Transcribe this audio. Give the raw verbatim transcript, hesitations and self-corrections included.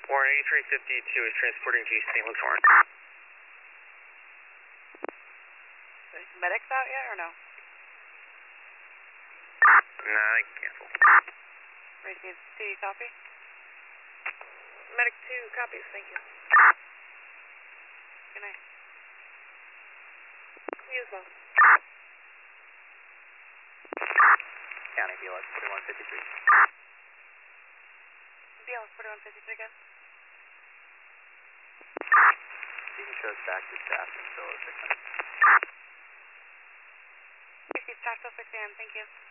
Warren eighty-three fifty-two is transporting to Saint Luke's Warren. Medics out yet or no? Nah, I canceled. Receive, do you copy? Medic two copies, thank you. Good night. You as well. County B L S forty-one fifty-three. B L S forty-one fifty-three again. You can show us back to staff until six minutes. Receive staff till six A M, thank you.